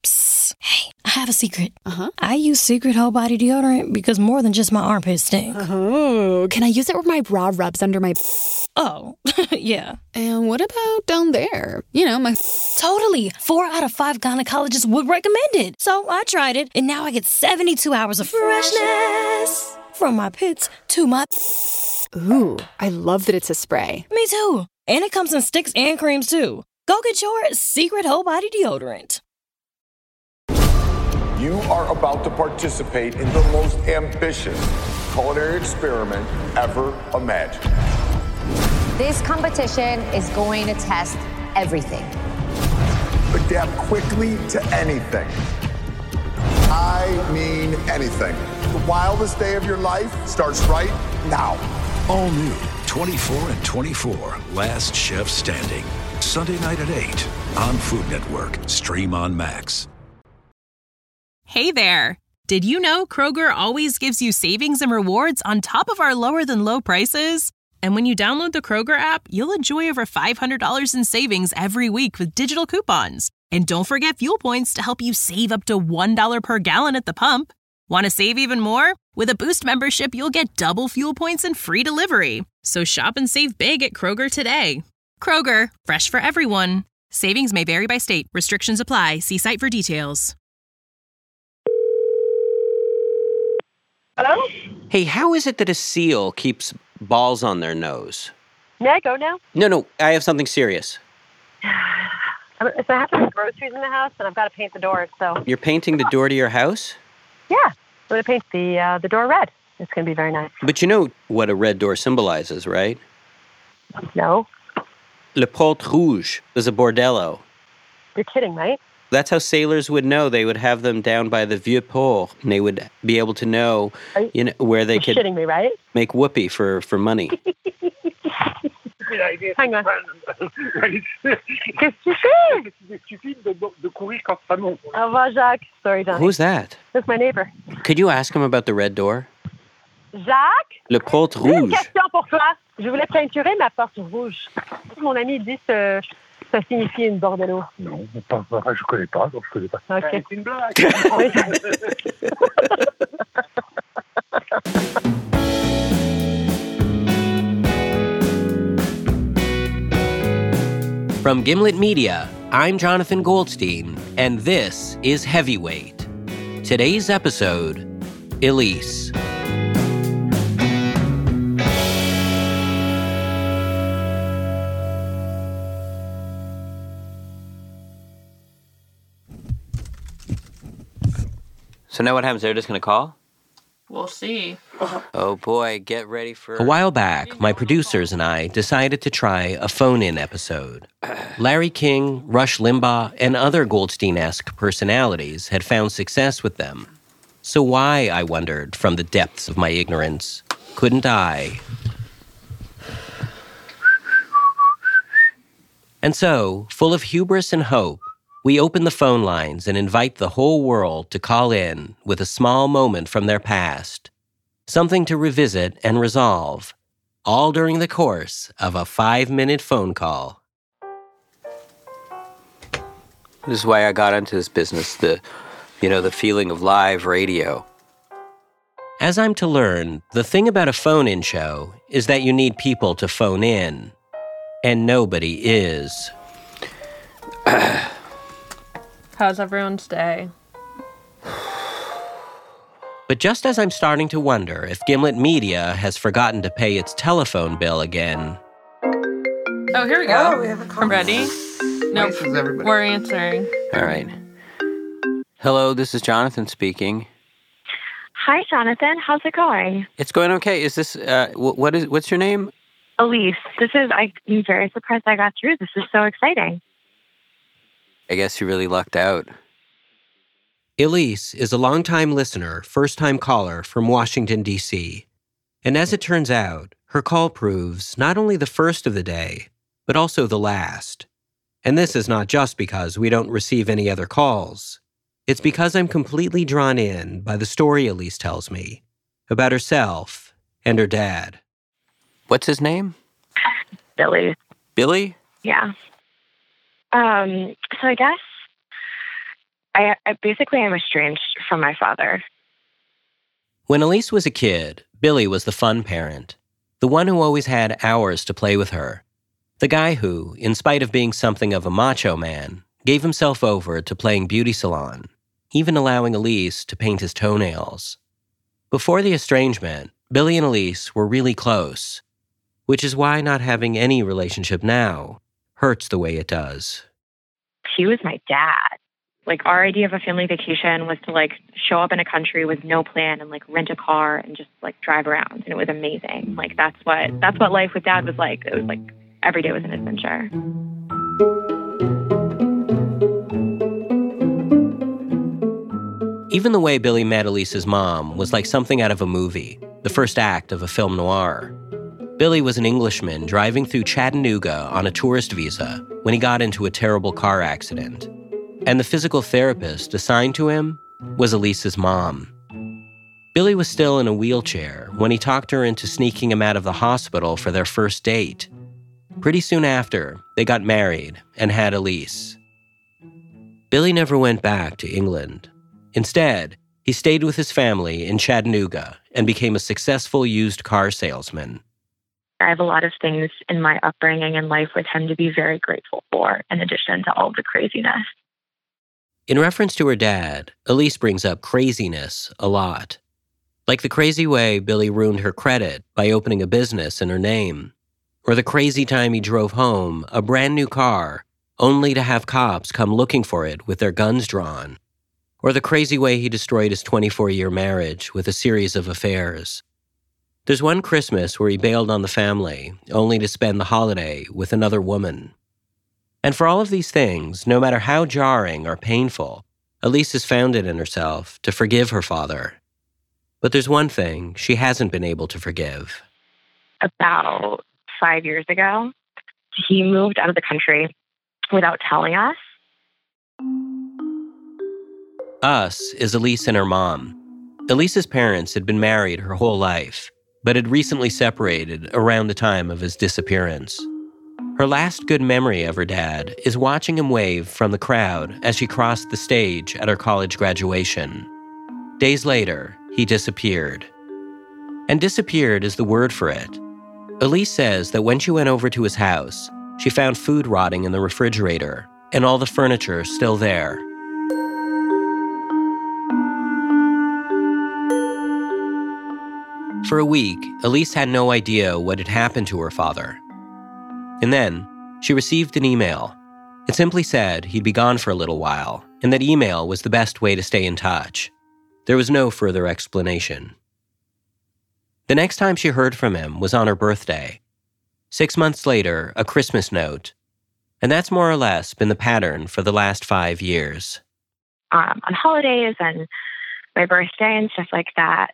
Hey, I have a secret. Uh-huh. I use Secret Whole Body Deodorant because more than just my armpits stink. Oh, can I use it where my bra rubs under my... Oh, yeah. And what about down there? You know, my... Totally. 4 out of 5 gynecologists would recommend it. So I tried it, and now I get 72 hours of freshness. From my pits to my... Ooh, I love that it's a spray. Me too. And it comes in sticks and creams too. Go get your Secret Whole Body Deodorant. You are about to participate in the most ambitious culinary experiment ever imagined. This competition is going to test everything. Adapt quickly to anything. I mean anything. The wildest day of your life starts right now. All new 24 and 24, Last Chef Standing. Sunday night at 8 on Food Network. Stream on Max. Hey there! Did you know Kroger always gives you savings and rewards on top of our lower-than-low prices? And when you download the Kroger app, you'll enjoy over $500 in savings every week with digital coupons. And don't forget fuel points to help you save up to $1 per gallon at the pump. Want to save even more? With a Boost membership, you'll get double fuel points and free delivery. So shop and save big at Kroger today. Kroger, fresh for everyone. Savings may vary by state. Restrictions apply. See site for details. Hello? Hey, how is it that a seal keeps balls on their nose? May I go now? No, I have something serious. So I have some groceries in the house, and I've got to paint the doors, so... You're painting the door to your house? Yeah, I'm going to paint the door red. It's going to be very nice. But you know what a red door symbolizes, right? No? Le Porte Rouge is a bordello. You're kidding, right? That's how sailors would know. They would have them down by the Vieux Port, and they would be able to know, where they could shitting me, right? make whoopee for money. Hang on. Qu'est-ce que tu fais? C'est stupide de courir quand ça monte. Au revoir, Jacques. Sorry, Johnny. Who's that? That's my neighbor. Could you ask him about the red door? Jacques? Le Porte J'ai une Rouge. question pour toi. Je voulais peinturer ma porte rouge. Mon ami dit que ça signifie une bordello. Non, je connais pas, donc je connais pas. Ok. C'est une blague. From Gimlet Media, I'm Jonathan Goldstein, and this is Heavyweight. Today's episode, Elise. So now what happens? They're just going to call? We'll see. Oh boy, get ready for... A while back, my producers and I decided to try a phone-in episode. Larry King, Rush Limbaugh, and other Goldstein-esque personalities had found success with them. So why, I wondered, from the depths of my ignorance, couldn't I? And so, full of hubris and hope, we open the phone lines and invite the whole world to call in with a small moment from their past. Something to revisit and resolve, all during the course of a 5-minute phone call. This is why I got into this business, the feeling of live radio. As I'm to learn, the thing about a phone-in show is that you need people to phone in, and nobody is. How's everyone's day? But just as I'm starting to wonder if Gimlet Media has forgotten to pay its telephone bill again... Oh, here we go. Oh, we have a call. I'm ready. Nope, we're answering. All right. Hello, this is Jonathan speaking. Hi, Jonathan. How's it going? It's going okay. Is this, what's your name? Elise. I'm very surprised I got through. This is so exciting. I guess you really lucked out. Elise is a longtime listener, first-time caller from Washington, D.C. And as it turns out, her call proves not only the first of the day, but also the last. And this is not just because we don't receive any other calls. It's because I'm completely drawn in by the story Elise tells me about herself and her dad. What's his name? I basically am estranged from my father. When Elise was a kid, Billy was the fun parent, the one who always had hours to play with her, the guy who, in spite of being something of a macho man, gave himself over to playing beauty salon, even allowing Elise to paint his toenails. Before the estrangement, Billy and Elise were really close, which is why not having any relationship now hurts the way it does. He was my dad. Like, our idea of a family vacation was to, like, show up in a country with no plan and, like, rent a car and just, like, drive around. And it was amazing. Like, that's what life with Dad was like. It was, like, every day was an adventure. Even the way Billy met Elise's mom was like something out of a movie, the first act of a film noir. Billy was an Englishman driving through Chattanooga on a tourist visa when he got into a terrible car accident. And the physical therapist assigned to him was Elise's mom. Billy was still in a wheelchair when he talked her into sneaking him out of the hospital for their first date. Pretty soon after, they got married and had Elise. Billy never went back to England. Instead, he stayed with his family in Chattanooga and became a successful used car salesman. I have a lot of things in my upbringing and life with him to be very grateful for, in addition to all the craziness. In reference to her dad, Elise brings up craziness a lot. Like the crazy way Billy ruined her credit by opening a business in her name, or the crazy time he drove home a brand new car only to have cops come looking for it with their guns drawn, or the crazy way he destroyed his 24-year marriage with a series of affairs. There's one Christmas where he bailed on the family, only to spend the holiday with another woman. And for all of these things, no matter how jarring or painful, Elise has found it in herself to forgive her father. But there's one thing she hasn't been able to forgive. About 5 years ago, he moved out of the country without telling us. Us is Elise and her mom. Elise's parents had been married her whole life, but had recently separated around the time of his disappearance. Her last good memory of her dad is watching him wave from the crowd as she crossed the stage at her college graduation. Days later, he disappeared. And disappeared is the word for it. Elise says that when she went over to his house, she found food rotting in the refrigerator and all the furniture still there. For a week, Elise had no idea what had happened to her father. And then, she received an email. It simply said he'd be gone for a little while, and that email was the best way to stay in touch. There was no further explanation. The next time she heard from him was on her birthday. 6 months later, a Christmas note. And that's more or less been the pattern for the last 5 years. On holidays and my birthday and stuff like that,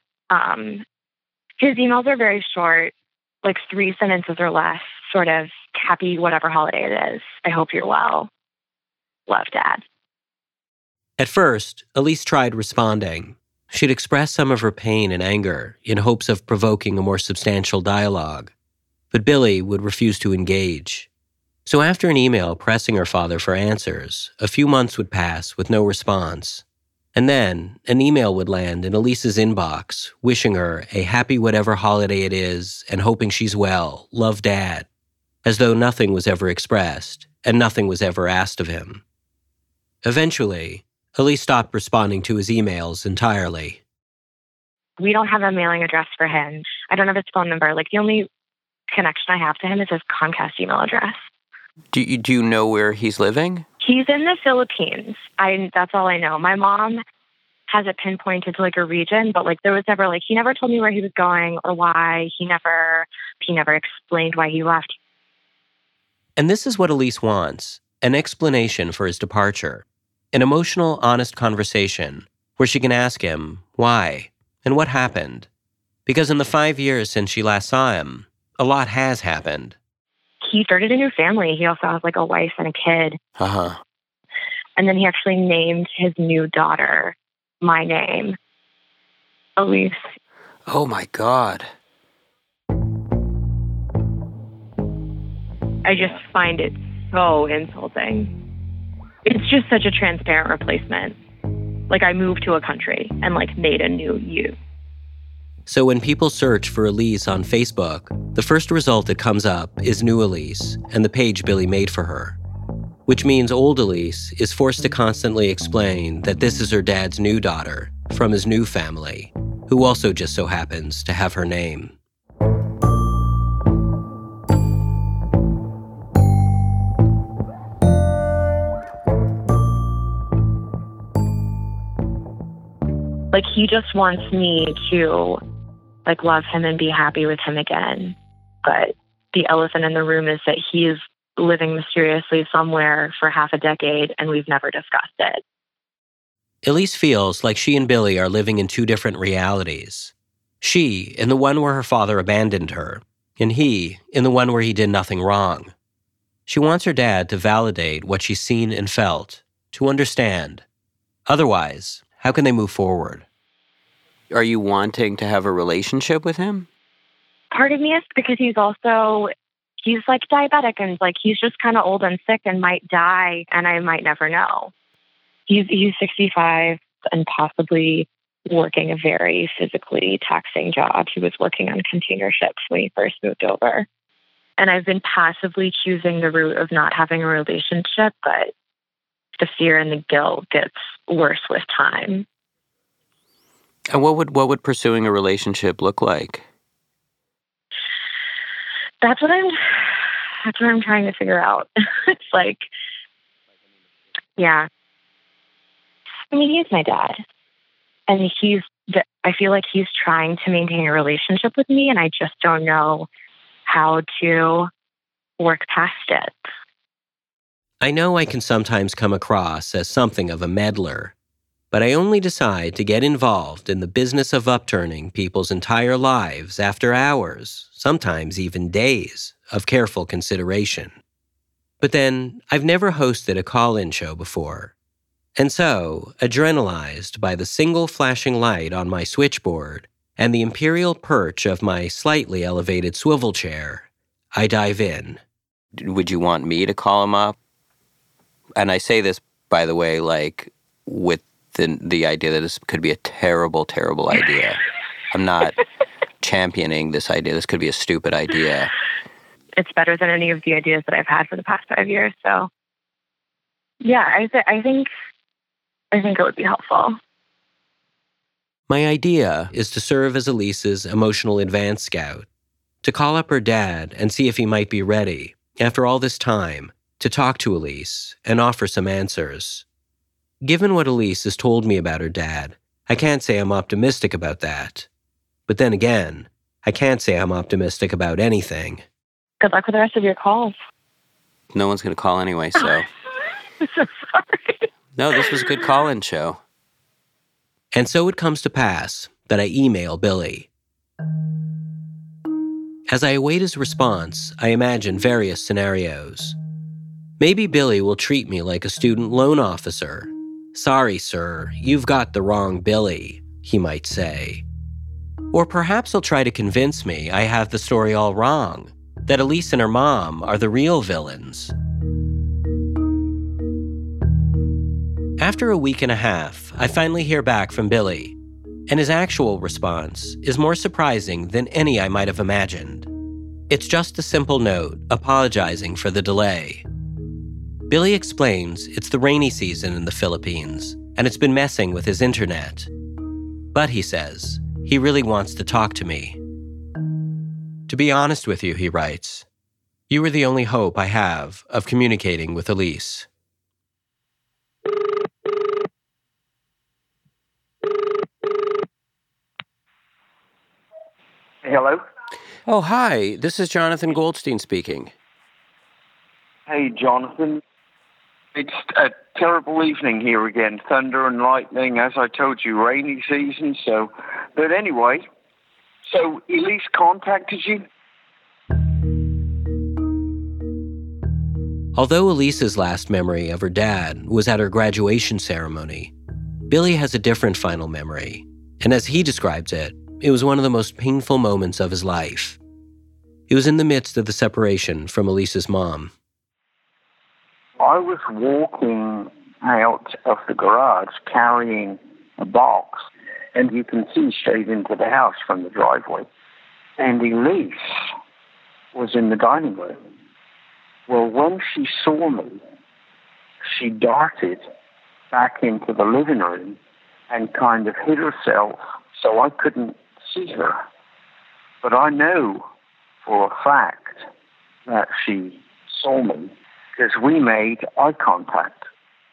his emails are very short, like 3 sentences or less, sort of, happy whatever holiday it is. I hope you're well. Love, Dad. At first, Elise tried responding. She'd express some of her pain and anger in hopes of provoking a more substantial dialogue. But Billy would refuse to engage. So after an email pressing her father for answers, a few months would pass with no response. And then an email would land in Elise's inbox, wishing her a happy whatever holiday it is and hoping she's well, love, Dad, as though nothing was ever expressed and nothing was ever asked of him. Eventually, Elise stopped responding to his emails entirely. We don't have a mailing address for him. I don't have his phone number. Like, the only connection I have to him is his Comcast email address. Do you know where he's living? He's in the Philippines. That's all I know. My mom has it pinpointed to, like, a region, but, like, there was never, like, he never told me where he was going or why. He never explained why he left. And this is what Elise wants, an explanation for his departure, an emotional, honest conversation where she can ask him why and what happened. Because in the 5 years since she last saw him, a lot has happened. He started a new family. He also has, like, a wife and a kid. Uh-huh. And then he actually named his new daughter my name, Elise. Oh, my God. I just find it so insulting. It's just such a transparent replacement. Like, I moved to a country and, like, made a new you. So when people search for Elise on Facebook, the first result that comes up is new Elise and the page Billy made for her. Which means old Elise is forced to constantly explain that this is her dad's new daughter from his new family, who also just so happens to have her name. Like, he just wants me to, like, love him and be happy with him again. But the elephant in the room is that he's living mysteriously somewhere for half a decade, and we've never discussed it. Elise feels like she and Billy are living in two different realities. She in the one where her father abandoned her, and he in the one where he did nothing wrong. She wants her dad to validate what she's seen and felt, to understand. Otherwise, how can they move forward? Are you wanting to have a relationship with him? Part of me is because he's like diabetic and like he's just kind of old and sick and might die, and I might never know. He's 65 and possibly working a very physically taxing job. He was working on container ships when he first moved over. And I've been passively choosing the route of not having a relationship, but the fear and the guilt gets worse with time. And what would pursuing a relationship look like? That's what I'm trying to figure out. It's like, yeah. I mean, he's my dad. And I feel like he's trying to maintain a relationship with me, and I just don't know how to work past it. I know I can sometimes come across as something of a meddler, but I only decide to get involved in the business of upturning people's entire lives after hours, sometimes even days, of careful consideration. But then, I've never hosted a call-in show before. And so, adrenalized by the single flashing light on my switchboard and the imperial perch of my slightly elevated swivel chair, I dive in. Would you want me to call him up? And I say this, by the way, like, with the idea that this could be a terrible, terrible idea. I'm not championing this idea. This could be a stupid idea. It's better than any of the ideas that I've had for the past 5 years. So, yeah, I think it would be helpful. My idea is to serve as Elise's emotional advance scout, to call up her dad and see if he might be ready, after all this time, to talk to Elise and offer some answers. Given what Elise has told me about her dad, I can't say I'm optimistic about that. But then again, I can't say I'm optimistic about anything. Good luck with the rest of your calls. No one's going to call anyway, so... I'm so sorry. No, this was a good call-in show. And so it comes to pass that I email Billy. As I await his response, I imagine various scenarios. Maybe Billy will treat me like a student loan officer. "Sorry, sir, you've got the wrong Billy," he might say. Or perhaps he'll try to convince me I have the story all wrong, that Elise and her mom are the real villains. After a week and a half, I finally hear back from Billy, and his actual response is more surprising than any I might have imagined. It's just a simple note apologizing for the delay. Billy explains it's the rainy season in the Philippines, and it's been messing with his internet. But, he says, he really wants to talk to me. "To be honest with you," he writes, "you are the only hope I have of communicating with Elise." Hello? Oh, hi. This is Jonathan Goldstein speaking. Hey, Jonathan. It's a terrible evening here again. Thunder and lightning, as I told you, rainy season, so... But anyway, so Elise contacted you? Although Elise's last memory of her dad was at her graduation ceremony, Billy has a different final memory, and as he describes it, it was one of the most painful moments of his life. It was in the midst of the separation from Elise's mom. I was walking out of the garage carrying a box, and you can see straight into the house from the driveway. And Elise was in the dining room. Well, when she saw me, she darted back into the living room and kind of hid herself so I couldn't see her. But I know for a fact that she saw me because we made eye contact.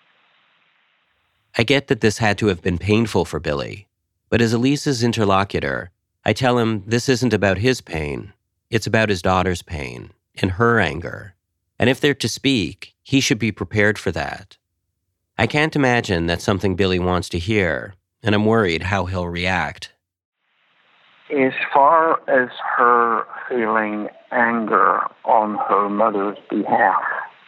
I get that this had to have been painful for Billy, but as Elise's interlocutor, I tell him this isn't about his pain, it's about his daughter's pain and her anger. And if they're to speak, he should be prepared for that. I can't imagine that's something Billy wants to hear, and I'm worried how he'll react. As far as her feeling anger on her mother's behalf,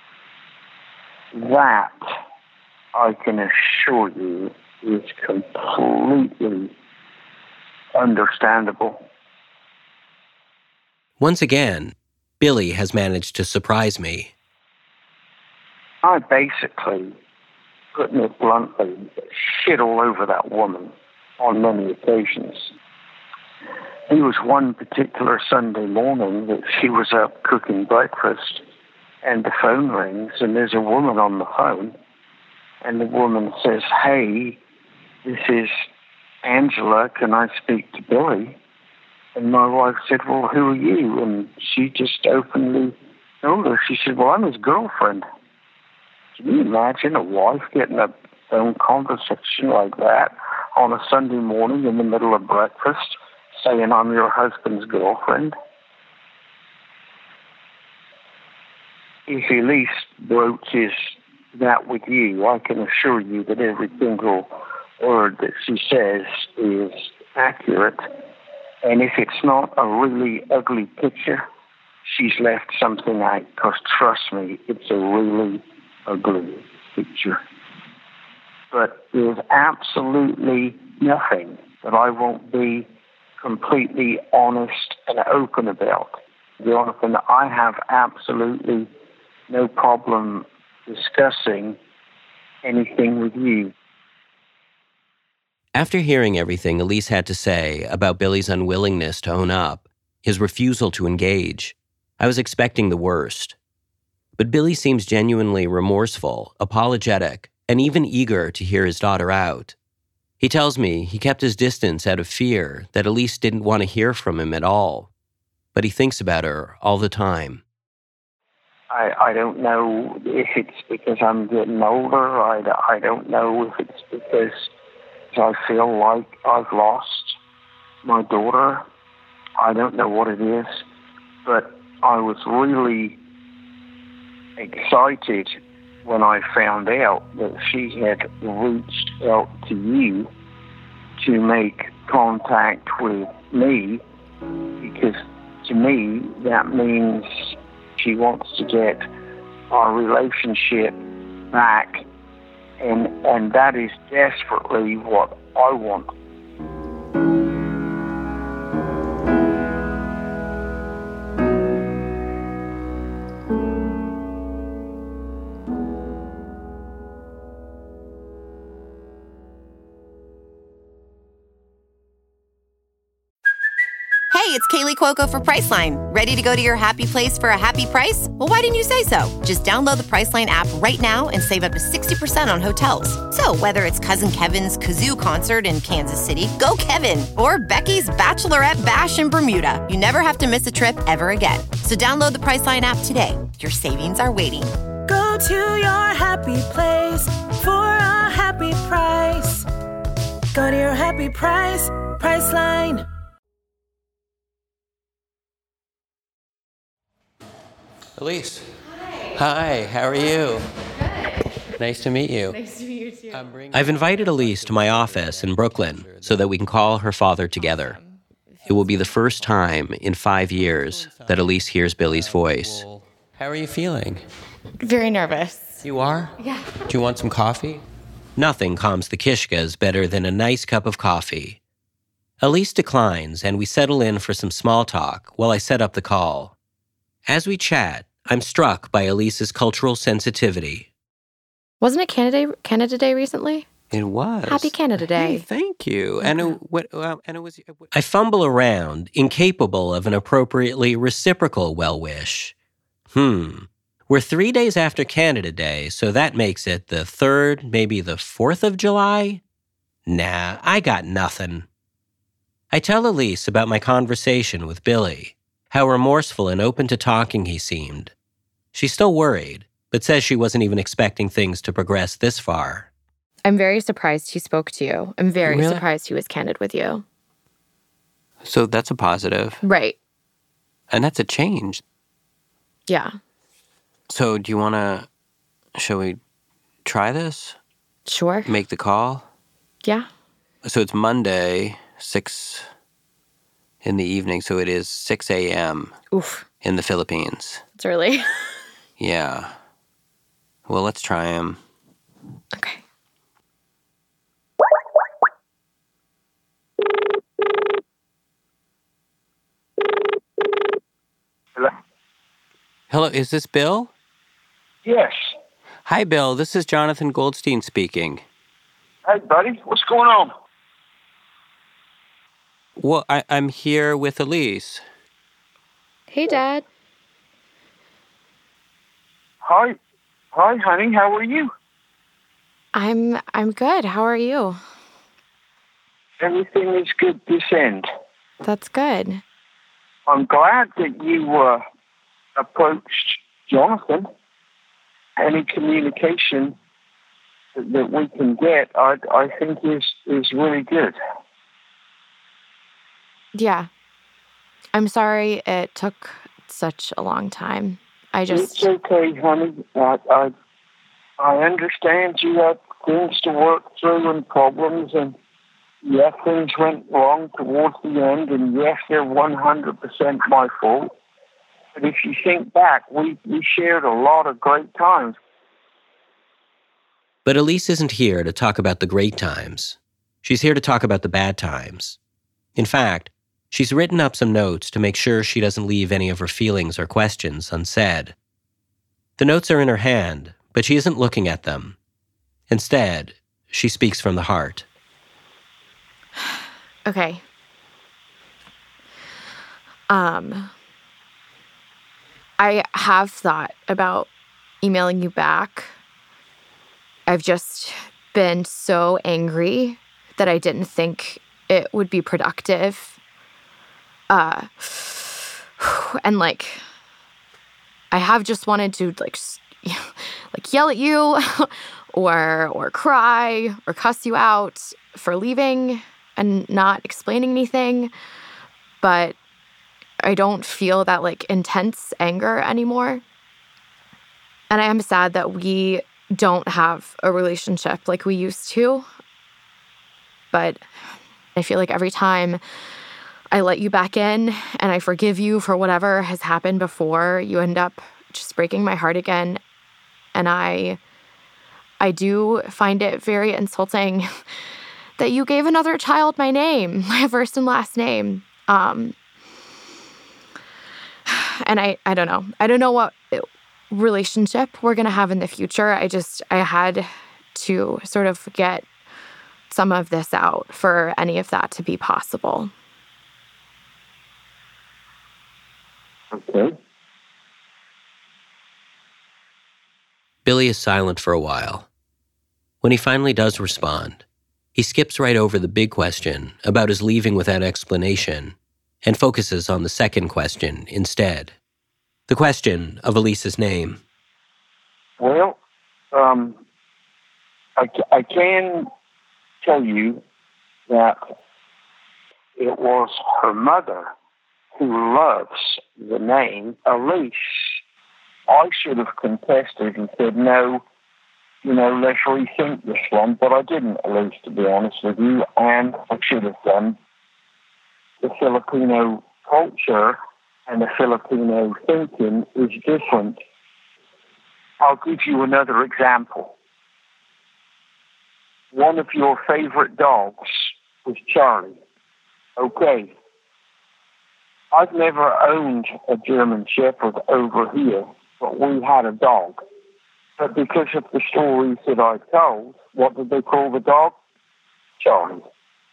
that, I can assure you, is completely understandable. Once again, Billy has managed to surprise me. I basically, putting it bluntly, shit all over that woman on many occasions. There was one particular Sunday morning that she was up cooking breakfast, and the phone rings, and there's a woman on the phone, and the woman says, "Hey, this is Angela, can I speak to Billy?" And my wife said, "Well, who are you?" And she just openly told her. She said, "Well, I'm his girlfriend." Can you imagine a wife getting a phone conversation like that on a Sunday morning in the middle of breakfast, saying, "I'm your husband's girlfriend"? If Elise broaches that with you, I can assure you that every single word that she says is accurate. And if it's not a really ugly picture, she's left something out, because trust me, it's a really ugly picture. But there's absolutely nothing that I won't be completely honest and open about. Jonathan, I have absolutely no problem discussing anything with you. After hearing everything Elise had to say about Billy's unwillingness to own up, his refusal to engage, I was expecting the worst. But Billy seems genuinely remorseful, apologetic, and even eager to hear his daughter out. He tells me he kept his distance out of fear that Elise didn't want to hear from him at all, but he thinks about her all the time. I don't know if it's because I'm getting older. I don't know if it's because I feel like I've lost my daughter. I don't know what it is, but I was really excited when I found out that she had reached out to you to make contact with me, because to me that means she wants to get our relationship back, and that is desperately what I want. Hey, it's Kaylee Cuoco for Priceline. Ready to go to your happy place for a happy price? Well, why didn't you say so? Just download the Priceline app right now and save up to 60% on hotels. So whether it's Cousin Kevin's Kazoo Concert in Kansas City, go Kevin, or Becky's Bachelorette Bash in Bermuda, you never have to miss a trip ever again. So download the Priceline app today. Your savings are waiting. Go to your happy place for a happy price. Go to your happy price, Priceline. Elise. Hi, how are you? Good. Nice to meet you. Nice to meet you too. I've invited Elise to my office in Brooklyn so that we can call her father together. It will be the first time in 5 years that Elise hears Billy's voice. How are you feeling? Very nervous. You are? Yeah. Do you want some coffee? Nothing calms the Kishkas better than a nice cup of coffee. Elise declines, and we settle in for some small talk while I set up the call. As we chat, I'm struck by Elise's cultural sensitivity. Wasn't it Canada Day recently? It was. Happy Canada Day. Hey, thank you. Okay. And it was. I fumble around, incapable of an appropriately reciprocal well wish. We're 3 days after Canada Day, so that makes it the 3rd, maybe the 4th of July? Nah, I got nothing. I tell Elise about my conversation with Billy, how remorseful and open to talking he seemed. She's still worried, but says she wasn't even expecting things to progress this far. I'm very surprised he spoke to you. I'm very Really? surprised he was candid with you. So that's a positive. Right. And that's a change. Yeah. So do you want to, shall we try this? Sure. Make the call? Yeah. So it's Monday, 6 in the evening, so it is 6 a.m. Oof. In the Philippines. It's early. Yeah. Well, let's try him. Okay. Hello? Hello, is this Bill? Yes. Hi, Bill. This is Jonathan Goldstein speaking. Hey, buddy. What's going on? Well, I'm here with Elise. Hey, Dad. Hi. Hi, honey. How are you? I'm good. How are you? Everything is good this end. That's good. I'm glad that you approached Jonathan. Any communication that we can get, I think is really good. Yeah. I'm sorry it took such a long time. It's okay, honey. I understand you had things to work through and problems, and yes, things went wrong towards the end, and yes, they're 100% my fault. But if you think back, we shared a lot of great times. But Elise isn't here to talk about the great times. She's here to talk about the bad times. In fact, she's written up some notes to make sure she doesn't leave any of her feelings or questions unsaid. The notes are in her hand, but she isn't looking at them. Instead, she speaks from the heart. Okay. I have thought about emailing you back. I've just been so angry that I didn't think it would be productive. And I have just wanted to yell at you or cry or cuss you out for leaving and not explaining anything. But I don't feel that intense anger anymore. And I am sad that we don't have a relationship like we used to. But I feel like every time I let you back in and I forgive you for whatever has happened before, you end up just breaking my heart again. And I do find it very insulting that you gave another child my name, my first and last name. And I don't know. I don't know what relationship we're going to have in the future. I had to sort of get some of this out for any of that to be possible. Okay. Billy is silent for a while. When he finally does respond, he skips right over the big question about his leaving without explanation and focuses on the second question instead. The question of Elise's name. Well, I can tell you that it was her mother who loves the name Elise. I should have contested and said, no, let's rethink this one, but I didn't, Elise, to be honest with you, and I should have done. The Filipino culture and the Filipino thinking is different. I'll give you another example. One of your favorite dogs was Charlie. Okay. I've never owned a German Shepherd over here, but we had a dog. But because of the stories that I told, what did they call the dog? Charlie.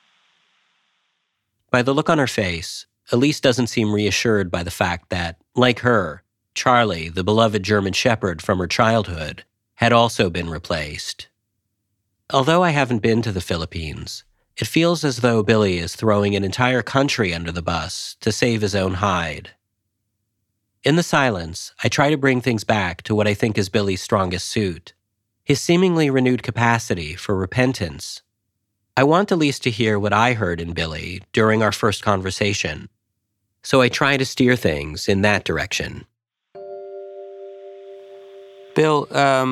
By the look on her face, Elise doesn't seem reassured by the fact that, like her, Charlie, the beloved German Shepherd from her childhood, had also been replaced. Although I haven't been to the Philippines, it feels as though Billy is throwing an entire country under the bus to save his own hide. In the silence, I try to bring things back to what I think is Billy's strongest suit, his seemingly renewed capacity for repentance. I want Elise to hear what I heard in Billy during our first conversation, so I try to steer things in that direction. Bill,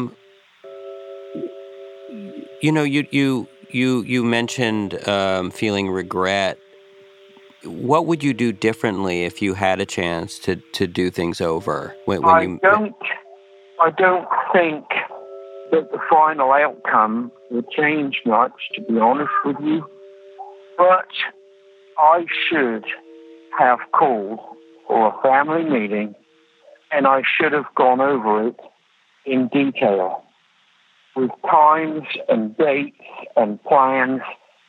you mentioned feeling regret. What would you do differently if you had a chance to do things over? I don't think that the final outcome would change much, to be honest with you. But I should have called for a family meeting, and I should have gone over it in detail, with times and dates and plans.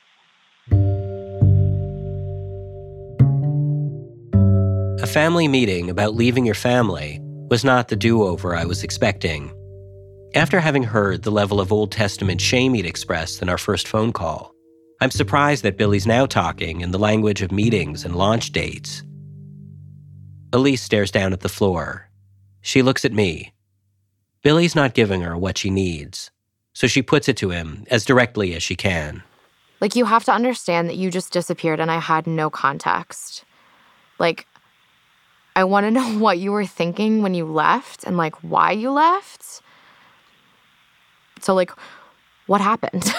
A family meeting about leaving your family was not the do-over I was expecting. After having heard the level of Old Testament shame he'd expressed in our first phone call, I'm surprised that Billy's now talking in the language of meetings and launch dates. Elise stares down at the floor. She looks at me. Billy's not giving her what she needs, so she puts it to him as directly as she can. Like, you have to understand that you just disappeared and I had no context. Like, I want to know what you were thinking when you left and, like, why you left. So, like, what happened?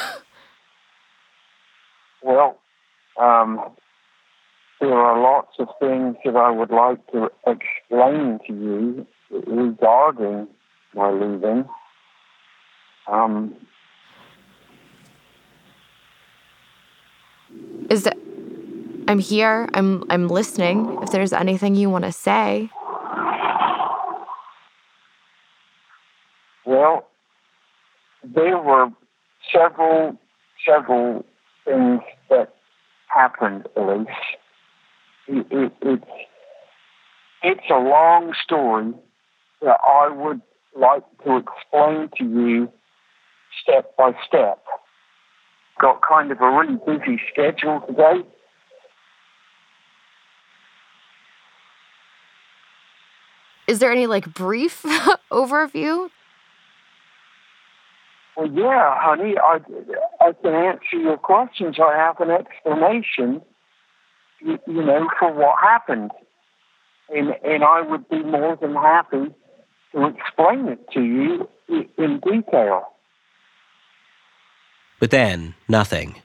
Well, there are lots of things that I would like to explain to you regarding my leaving. I'm here. I'm listening. If there's anything you want to say. Well, there were several things that happened, Elise. It's a long story that I would like to explain to you step by step. Got kind of a really busy schedule today. Is there any, like, brief overview? Well, yeah, honey, I can answer your questions. I have an explanation, for what happened. And I would be more than happy to explain it to you in detail. But then, nothing.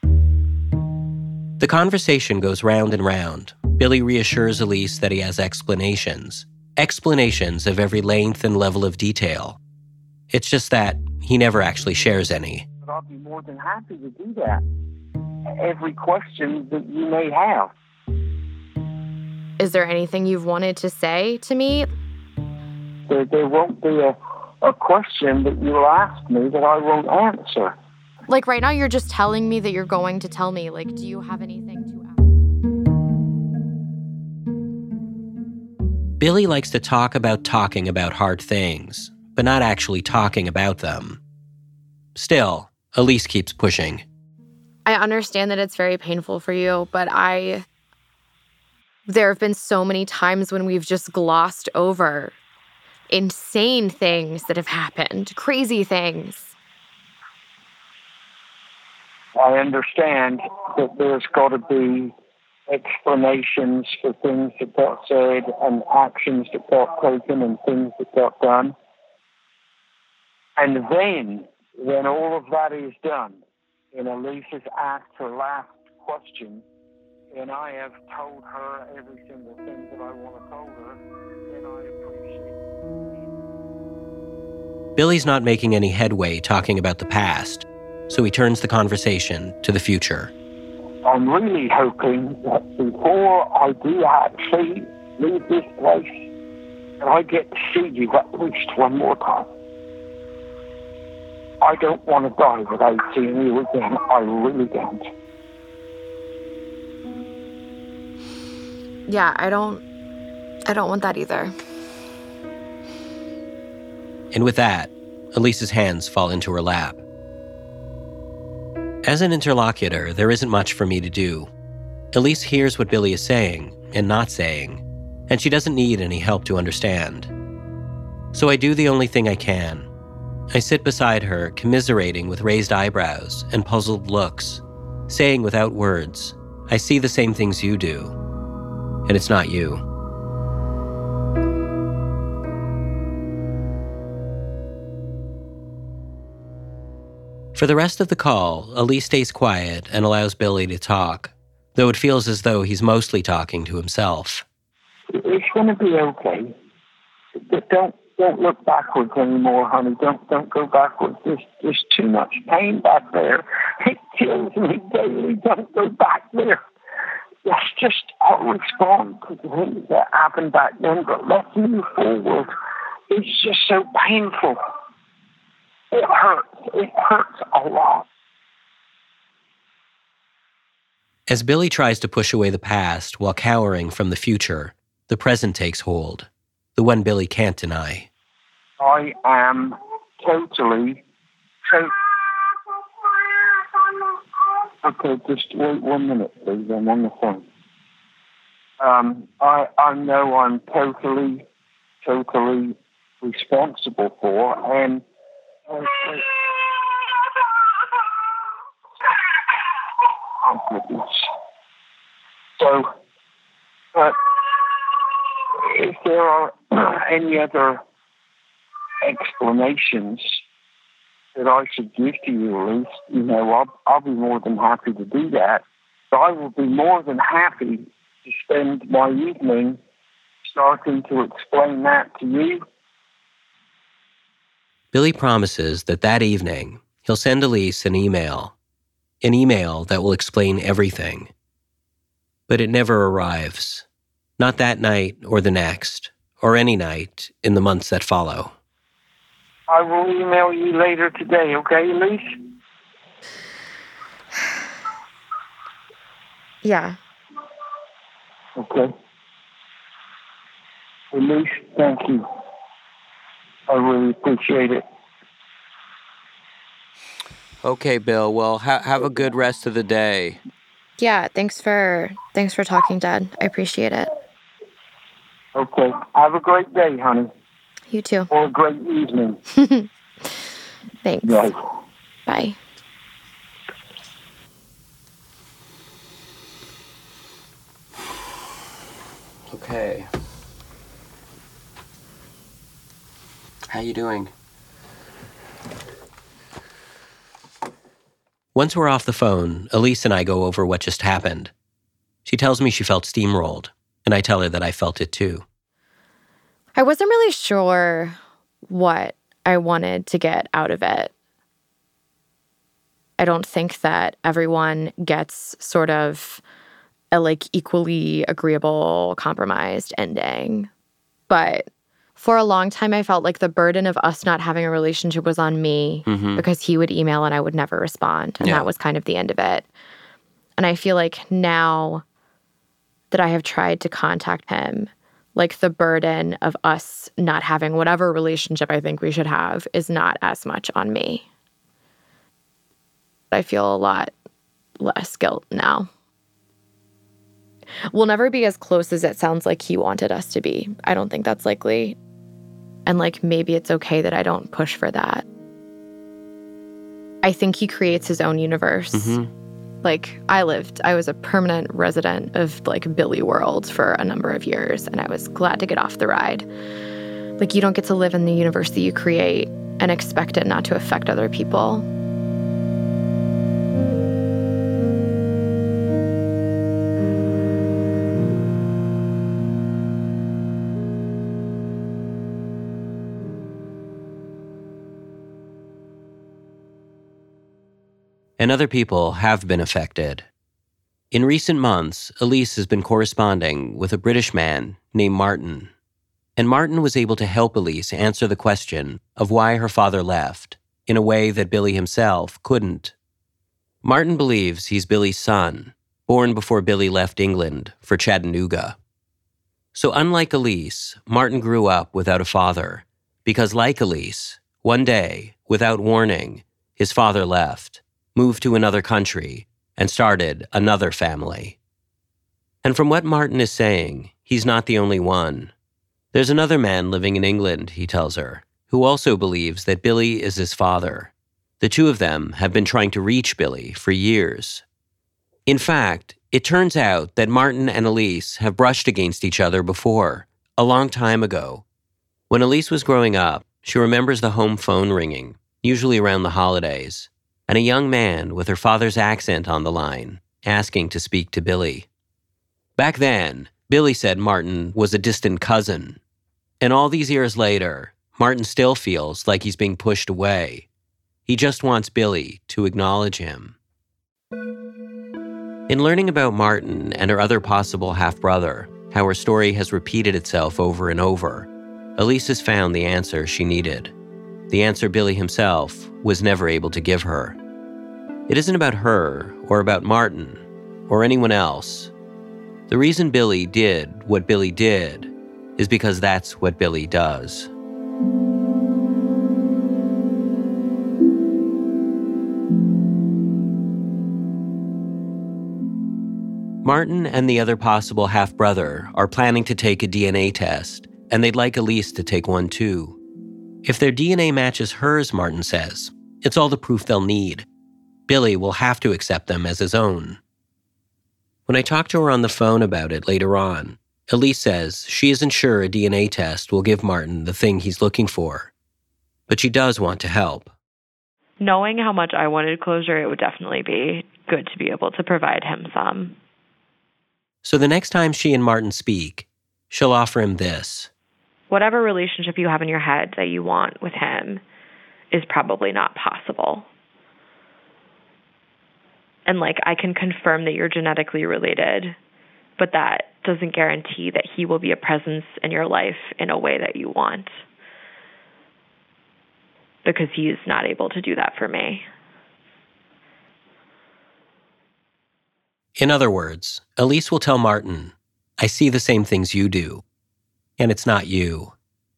The conversation goes round and round. Billy reassures Elise that he has explanations of every length and level of detail. It's just that he never actually shares any. But I'll be more than happy to do that. Every question that you may have. Is there anything you've wanted to say to me? There won't be a question that you'll ask me that I won't answer. Like, right now you're just telling me that you're going to tell me. Like, do you have anything to ask? Billy likes to talk about talking about hard things, but not actually talking about them. Still, Elise keeps pushing. I understand that it's very painful for you, but there have been so many times when we've just glossed over insane things that have happened, crazy things. I understand that there's got to be explanations for things that got said and actions that got taken and things that got done. And then, when all of that is done, and Elise has asked her last question, and I have told her every single thing that I want to tell her, then I appreciate it. Billy's not making any headway talking about the past, so he turns the conversation to the future. I'm really hoping that before I do actually leave this place, that I get to see you at least one more time. I don't want to die without seeing you again. I really don't. Yeah, I don't want that either. And with that, Elise's hands fall into her lap. As an interlocutor, there isn't much for me to do. Elise hears what Billy is saying and not saying, and she doesn't need any help to understand. So I do the only thing I can. I sit beside her, commiserating with raised eyebrows and puzzled looks, saying without words, I see the same things you do, and it's not you. For the rest of the call, Elise stays quiet and allows Billy to talk, though it feels as though he's mostly talking to himself. It's going to be okay. But don't look backwards anymore, honey. Don't go backwards. There's too much pain back there. It kills me daily. Don't go back there. That's just I'll respond to the things that happened back then, but let's move forward. It's just so painful. It hurts. It hurts a lot. As Billy tries to push away the past while cowering from the future, the present takes hold, the one Billy can't deny. I am totally... Okay, just wait 1 minute, please. I'm on the phone. I know I'm totally responsible for, and... So, but if there are any other explanations that I should give to you, Elise, I'll be more than happy to do that. So I will be more than happy to spend my evening starting to explain that to you. Billy promises that evening, he'll send Elise an email that will explain everything. But it never arrives. Not that night or the next, or any night in the months that follow. I will email you later today, okay, Elise? Yeah. Okay. Elise, thank you. I really appreciate it. Okay, Bill. Well, have a good rest of the day. Yeah, thanks for talking, Dad. I appreciate it. Okay. Have a great day, honey. You too. Or a great evening. Thanks. Yes. Bye. Okay. How you doing? Once we're off the phone, Elise and I go over what just happened. She tells me she felt steamrolled, and I tell her that I felt it too. I wasn't really sure what I wanted to get out of it. I don't think that everyone gets sort of a equally agreeable, compromised ending. But for a long time, I felt like the burden of us not having a relationship was on me because he would email and I would never respond. And that was kind of the end of it. And I feel like now that I have tried to contact him, the burden of us not having whatever relationship I think we should have is not as much on me. I feel a lot less guilt now. We'll never be as close as it sounds like he wanted us to be. I don't think that's likely. And maybe it's okay that I don't push for that. I think he creates his own universe. I was a permanent resident of Billy World for a number of years, and I was glad to get off the ride. You don't get to live in the universe that you create and expect it not to affect other people. And other people have been affected. In recent months, Elise has been corresponding with a British man named Martin. And Martin was able to help Elise answer the question of why her father left in a way that Billy himself couldn't. Martin believes he's Billy's son, born before Billy left England for Chattanooga. So unlike Elise, Martin grew up without a father, because like Elise, one day, without warning, his father left, moved to another country, and started another family. And from what Martin is saying, he's not the only one. There's another man living in England, he tells her, who also believes that Billy is his father. The two of them have been trying to reach Billy for years. In fact, it turns out that Martin and Elise have brushed against each other before, a long time ago. When Elise was growing up, she remembers the home phone ringing, usually around the holidays, and a young man with her father's accent on the line, asking to speak to Billy. Back then, Billy said Martin was a distant cousin. And all these years later, Martin still feels like he's being pushed away. He just wants Billy to acknowledge him. In learning about Martin and her other possible half-brother, how her story has repeated itself over and over, Elise has found the answer she needed. The answer Billy himself was never able to give her. It isn't about her or about Martin or anyone else. The reason Billy did what Billy did is because that's what Billy does. Martin and the other possible half-brother are planning to take a DNA test, and they'd like Elise to take one too. If their DNA matches hers, Martin says, it's all the proof they'll need. Billy will have to accept them as his own. When I talk to her on the phone about it later on, Elise says she isn't sure a DNA test will give Martin the thing he's looking for, but she does want to help. Knowing how much I wanted closure, it would definitely be good to be able to provide him some. So the next time she and Martin speak, she'll offer him this. Whatever relationship you have in your head that you want with him is probably not possible. And I can confirm that you're genetically related, but that doesn't guarantee that he will be a presence in your life in a way that you want. Because he's not able to do that for me. In other words, Elise will tell Martin, I see the same things you do, and it's not you.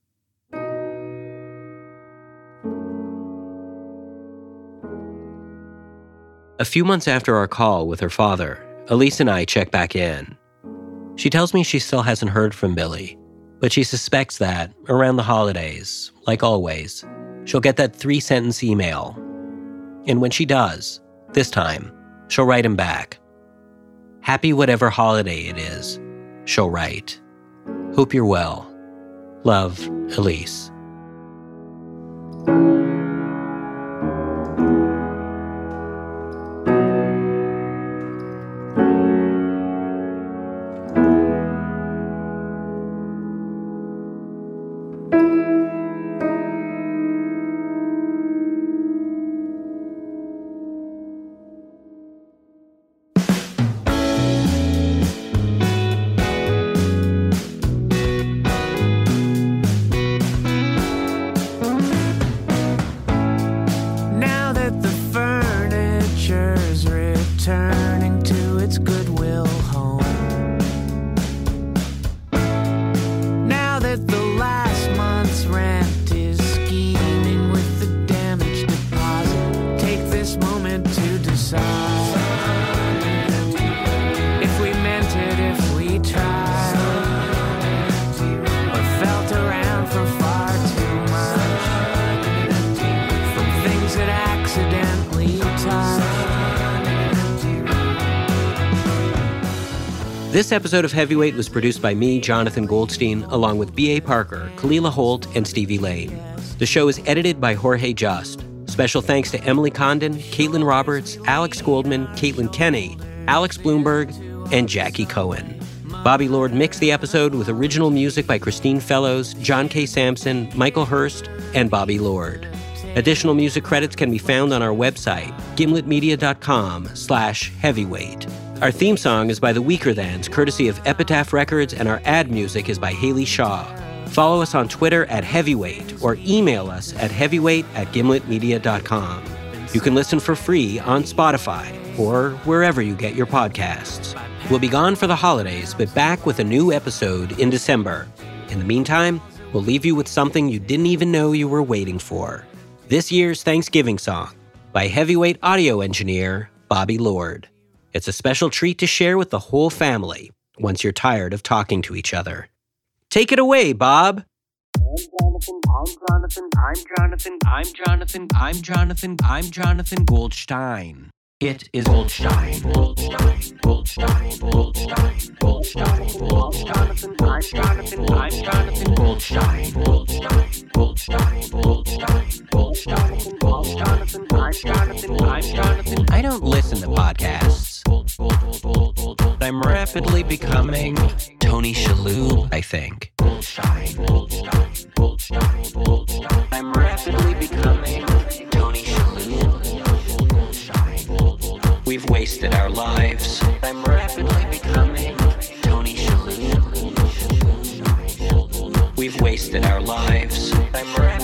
A few months after our call with her father, Elise and I check back in. She tells me she still hasn't heard from Billy, but she suspects that, around the holidays, like always, she'll get that 3-sentence email. And when she does, this time, she'll write him back. Happy whatever holiday it is, she'll write. Hope you're well. Love, Elise. This episode of Heavyweight was produced by me, Jonathan Goldstein, along with B.A. Parker, Kalila Holt, and Stevie Lane. The show is edited by Jorge Just. Special thanks to Emily Condon, Caitlin Roberts, Alex Goldman, Caitlin Kenny, Alex Bloomberg, and Jackie Cohen. Bobby Lord mixed the episode with original music by Christine Fellows, John K. Sampson, Michael Hurst, and Bobby Lord. Additional music credits can be found on our website, gimletmedia.com/heavyweight. Our theme song is by The Weaker Thans, courtesy of Epitaph Records, and our ad music is by Haley Shaw. Follow us on Twitter at Heavyweight or email us at heavyweight@gimletmedia.com. You can listen for free on Spotify or wherever you get your podcasts. We'll be gone for the holidays, but back with a new episode in December. In the meantime, we'll leave you with something you didn't even know you were waiting for. This year's Thanksgiving song by Heavyweight audio engineer Bobby Lord. It's a special treat to share with the whole family once you're tired of talking to each other. Take it away, Bob. I'm Jonathan Goldstein. It is Goldstein. I don't listen to podcasts. I'm rapidly becoming Tony Shalhoub, I think. I'm rapidly becoming Tony Shalhoub. We've wasted our lives. I'm rapidly becoming Tony Shalhoub. We've wasted our lives. I'm rapidly